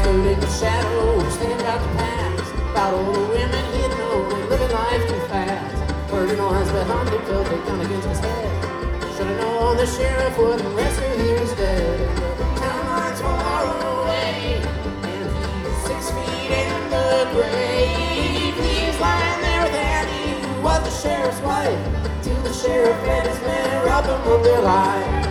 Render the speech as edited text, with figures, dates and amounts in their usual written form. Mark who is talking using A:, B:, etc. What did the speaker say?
A: stood in the shadows, thinking about the past, about all the women he'd known and living life too fast. Heard a noise behind him, felt a gun against his head. Should've known the sheriff wouldn't rescue him instead. The town lights far away, and he's 6 feet in the grave. He's lying there with Annie, who was the sheriff's wife, till the sheriff and his men robbed him of their life.